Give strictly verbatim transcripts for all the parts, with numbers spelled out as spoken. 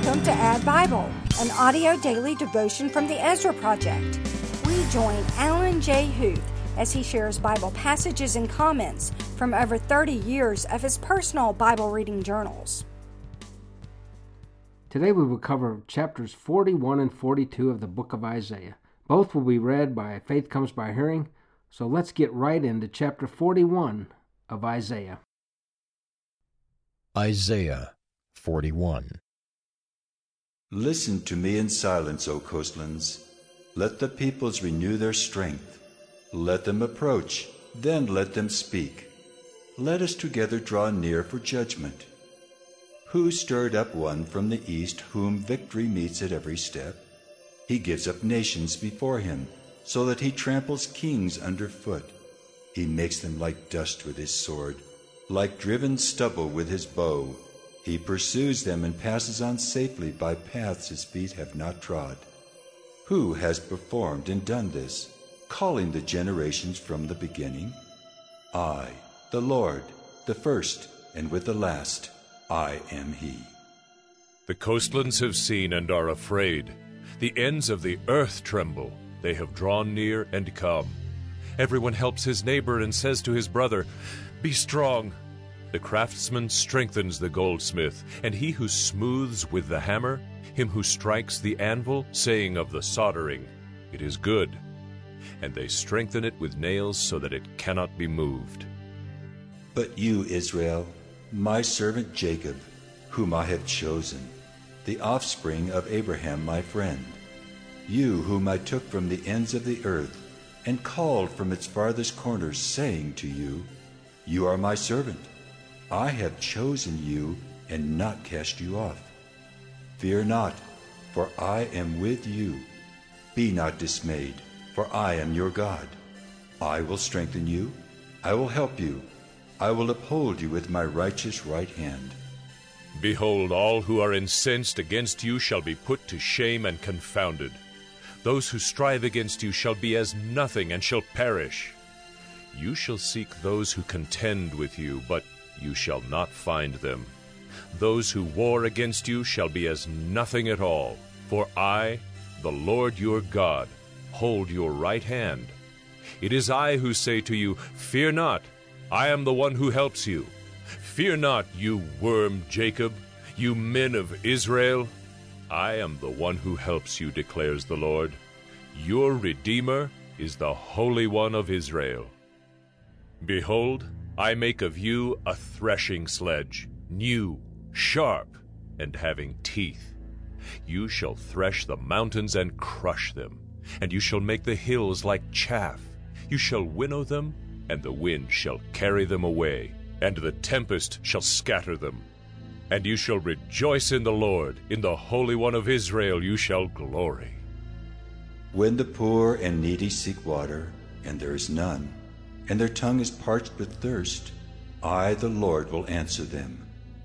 Welcome to Add Bible, an audio daily devotion from the Ezra Project. We join Alan J. Huth as he shares Bible passages and comments from over thirty years of his personal Bible reading journals. Today we will cover chapters forty-one and forty-two of the book of Isaiah. Both will be read by Faith Comes by Hearing, so let's get right into chapter forty-one of Isaiah. Isaiah forty-one. Listen to me in silence, O coastlands. Let the peoples renew their strength. Let them approach, then let them speak. Let us together draw near for judgment. Who stirred up one from the east, whom victory meets at every step? He gives up nations before him, so that he tramples kings underfoot. He makes them like dust with his sword, like driven stubble with his bow. He pursues them and passes on safely by paths his feet have not trod. Who has performed and done this, calling the generations from the beginning? I, the Lord, the first, and with the last, I am he. The coastlands have seen and are afraid. The ends of the earth tremble. They have drawn near and come. Everyone helps his neighbor and says to his brother, "Be strong." The craftsman strengthens the goldsmith, and he who smooths with the hammer, him who strikes the anvil, saying of the soldering, "It is good." And they strengthen it with nails so that it cannot be moved. But you, Israel, my servant Jacob, whom I have chosen, the offspring of Abraham my friend, you whom I took from the ends of the earth and called from its farthest corners, saying to you, "You are my servant. I have chosen you and not cast you off. Fear not, for I am with you. Be not dismayed, for I am your God. I will strengthen you. I will help you. I will uphold you with my righteous right hand." Behold, all who are incensed against you shall be put to shame and confounded. Those who strive against you shall be as nothing and shall perish. You shall seek those who contend with you, but you shall not find them. Those who war against you shall be as nothing at all. For I, the Lord your God, hold your right hand. It is I who say to you, "Fear not, I am the one who helps you." Fear not, you worm Jacob, you men of Israel. I am the one who helps you, declares the Lord. Your Redeemer is the Holy One of Israel. Behold, I make of you a threshing sledge, new, sharp, and having teeth. You shall thresh the mountains and crush them, and you shall make the hills like chaff. You shall winnow them, and the wind shall carry them away, and the tempest shall scatter them. And you shall rejoice in the Lord, in the Holy One of Israel you shall glory. When the poor and needy seek water, and there is none, and their tongue is parched with thirst, I, the Lord, will answer them.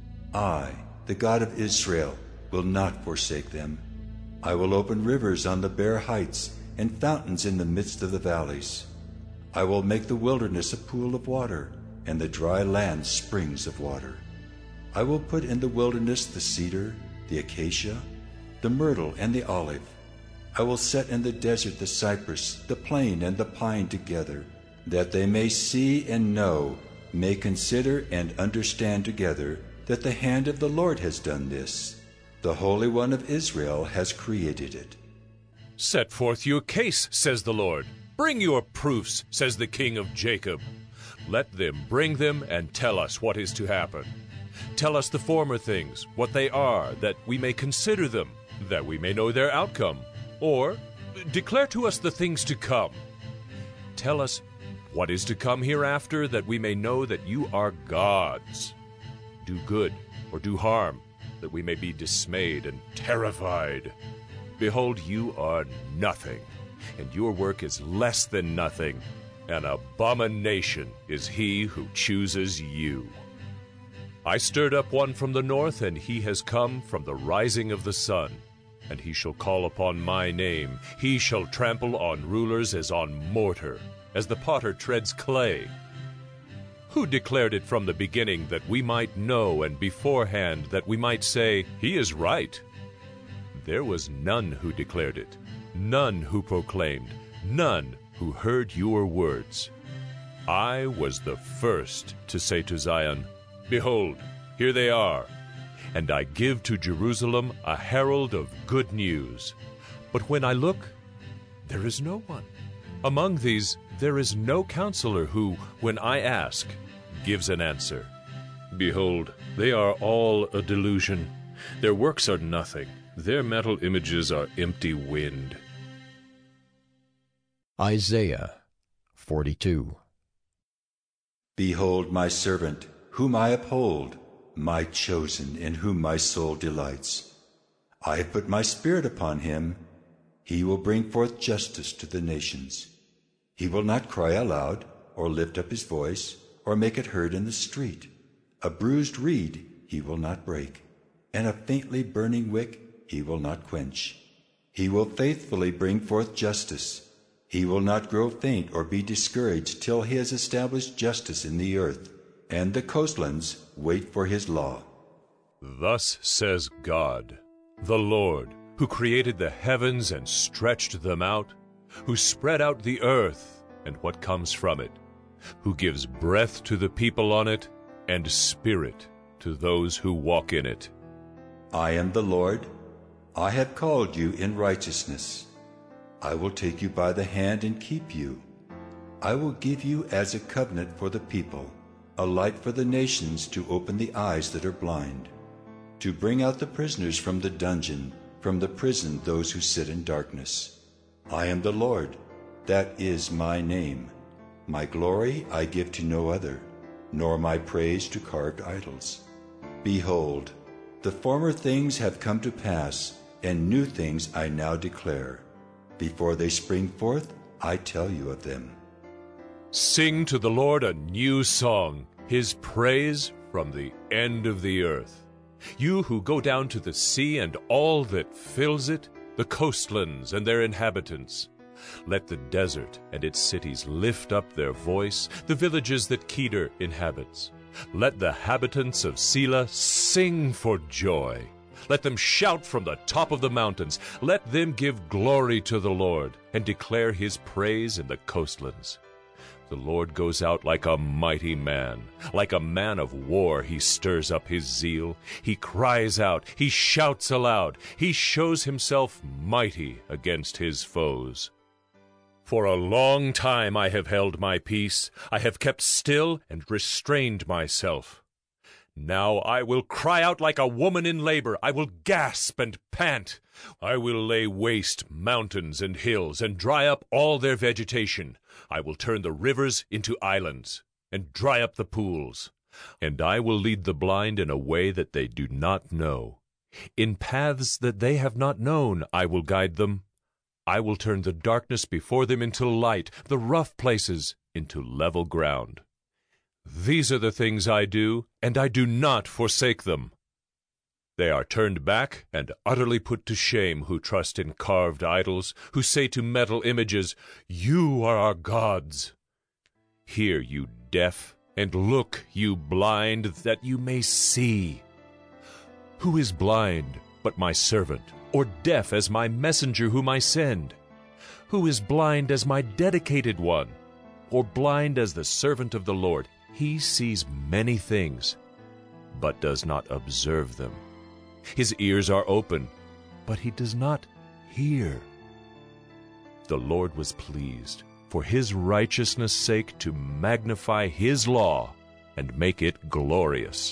I, the God of Israel, will not forsake them. I will open rivers on the bare heights and fountains in the midst of the valleys. I will make the wilderness a pool of water, and the dry land springs of water. I will put in the wilderness the cedar, the acacia, the myrtle, and the olive. I will set in the desert the cypress, the plane, and the pine together, that they may see and know, may consider and understand together, that the hand of the Lord has done this. The Holy One of Israel has created it. Set forth your case, says the Lord. Bring your proofs, says the King of Jacob. Let them bring them and tell us what is to happen. Tell us the former things, what they are, that we may consider them, that we may know their outcome. Or declare to us the things to come. Tell us what is to come hereafter, that we may know that you are gods. Do good or do harm, that we may be dismayed and terrified. Behold, you are nothing, and your work is less than nothing. An abomination is he who chooses you. I stirred up one from the north, and he has come from the rising of the sun. And he shall call upon my name. He shall trample on rulers as on mortar, as the potter treads clay. Who declared it from the beginning, that we might know, and beforehand that we might say, "He is right"? There was none who declared it, none who proclaimed, none who heard your words. I was the first to say to Zion, Behold, here they are. And I give to Jerusalem a herald of good news. But when I look, there is no one. Among these there is no counselor who, when I ask, gives an answer. Behold, they are all a delusion. Their works are nothing. Their metal images are empty wind. Isaiah forty-two. Behold my servant, whom I uphold, my chosen, in whom my soul delights. I have put my spirit upon him. He will bring forth justice to the nations. He will not cry aloud, or lift up his voice, or make it heard in the street. A bruised reed he will not break, and a faintly burning wick he will not quench. He will faithfully bring forth justice. He will not grow faint or be discouraged till he has established justice in the earth, and the coastlands wait for his law. Thus says God, the Lord, who created the heavens and stretched them out, who spread out the earth and what comes from it, who gives breath to the people on it, and spirit to those who walk in it. I am the Lord. I have called you in righteousness. I will take you by the hand and keep you. I will give you as a covenant for the people, a light for the nations, to open the eyes that are blind, to bring out the prisoners from the dungeon, from the prison those who sit in darkness. I am the Lord, that is my name. My glory I give to no other, nor my praise to carved idols. Behold, the former things have come to pass, and new things I now declare. Before they spring forth, I tell you of them. Sing to the Lord a new song, his praise from the end of the earth. You who go down to the sea and all that fills it, the coastlands and their inhabitants. Let the desert and its cities lift up their voice, the villages that Kedar inhabits. Let the habitants of Selah sing for joy. Let them shout from the top of the mountains. Let them give glory to the Lord and declare his praise in the coastlands. The Lord goes out like a mighty man. Like a man of war he stirs up his zeal. He cries out. He shouts aloud. He shows himself mighty against his foes. For a long time I have held my peace. I have kept still and restrained myself. Now I will cry out like a woman in labor. I will gasp and pant. I will lay waste mountains and hills and dry up all their vegetation. I will turn the rivers into islands and dry up the pools. And I will lead the blind in a way that they do not know. In paths that they have not known I will guide them. I will turn the darkness before them into light, the rough places into level ground. These are the things I do, and I do not forsake them. They are turned back and utterly put to shame who trust in carved idols, who say to metal images, You are our gods. Hear, you deaf, and look, you blind, that you may see. Who is blind but my servant, or deaf as my messenger whom I send? Who is blind as my dedicated one, or blind as the servant of the Lord? He sees many things, but does not observe them. His ears are open, but he does not hear. The Lord was pleased, for his righteousness' sake, to magnify his law and make it glorious.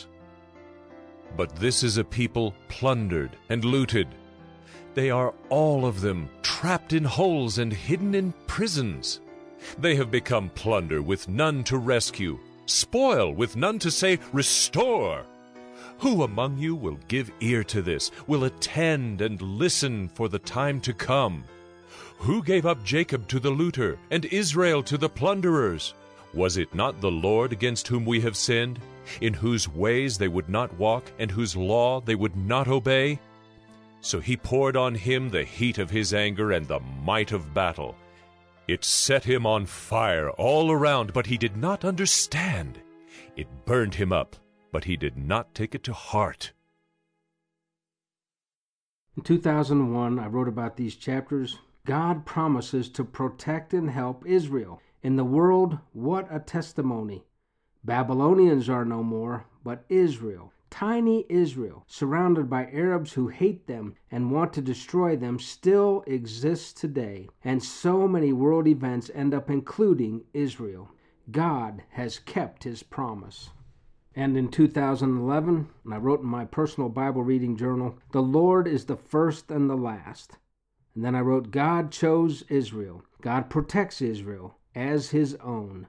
But this is a people plundered and looted. They are all of them trapped in holes and hidden in prisons. They have become plunder with none to rescue, spoil with none to say, Restore. Who among you will give ear to this, will attend and listen for the time to come? Who gave up Jacob to the looter, and Israel to the plunderers? Was it not the Lord against whom we have sinned, in whose ways they would not walk, and whose law they would not obey? So he poured on him the heat of his anger and the might of battle. It set him on fire all around, but he did not understand. It burned him up, but he did not take it to heart. In two thousand one, I wrote about these chapters. God promises to protect and help Israel. In the world, what a testimony. Babylonians are no more, but Israel, tiny Israel, surrounded by Arabs who hate them and want to destroy them, still exists today. And so many world events end up including Israel. God has kept his promise. And in two thousand eleven, and I wrote in my personal Bible reading journal, the Lord is the first and the last. And then I wrote, God chose Israel. God protects Israel as his own.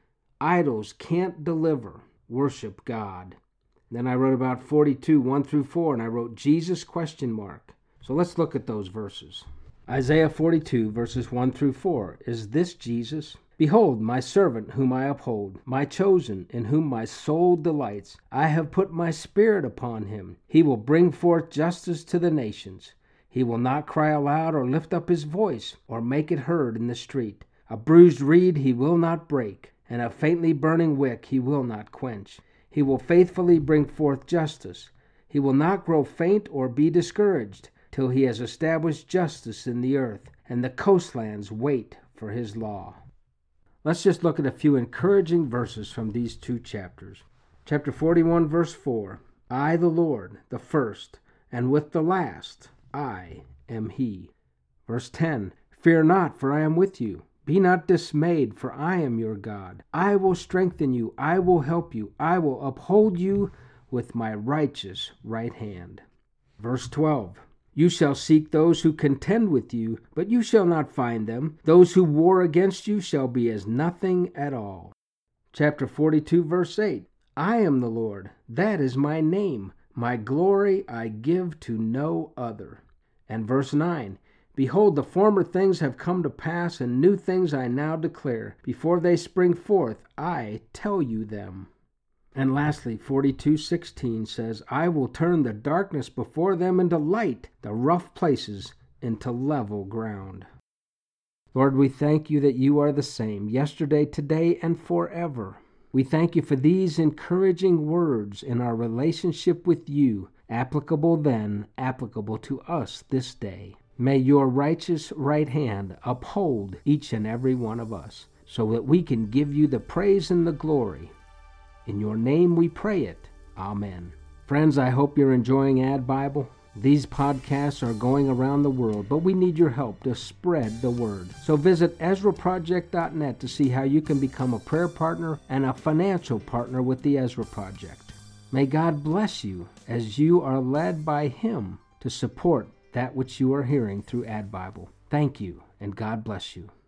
Idols can't deliver. Worship God. And then I wrote about forty-two, one through four, and I wrote Jesus question mark. So let's look at those verses. Isaiah forty-two, verses one through four. Is this Jesus? Behold, my servant whom I uphold, my chosen, in whom my soul delights. I have put my spirit upon him. He will bring forth justice to the nations. He will not cry aloud or lift up his voice or make it heard in the street. A bruised reed he will not break, and a faintly burning wick he will not quench. He will faithfully bring forth justice. He will not grow faint or be discouraged till he has established justice in the earth, and the coastlands wait for his law. Let's just look at a few encouraging verses from these two chapters. Chapter forty-one, verse four. I, the Lord, the first, and with the last, I am he. Verse ten. Fear not, for I am with you. Be not dismayed, for I am your God. I will strengthen you. I will help you. I will uphold you with my righteous right hand. Verse twelve. You shall seek those who contend with you, but you shall not find them. Those who war against you shall be as nothing at all. Chapter forty-two, verse eight. I am the Lord. That is my name. My glory I give to no other. And verse nine. Behold, the former things have come to pass, and new things I now declare. Before they spring forth, I tell you them. And lastly, forty-two sixteen says, I will turn the darkness before them into light, the rough places into level ground. Lord, we thank you that you are the same, yesterday, today, and forever. We thank you for these encouraging words in our relationship with you, applicable then, applicable to us this day. May your righteous right hand uphold each and every one of us, so that we can give you the praise and the glory. In your name we pray it. Amen. Friends, I hope you're enjoying Ad Bible. These podcasts are going around the world, but we need your help to spread the word. So visit Ezra Project dot net to see how you can become a prayer partner and a financial partner with the Ezra Project. May God bless you as you are led by him to support that which you are hearing through Ad Bible. Thank you, and God bless you.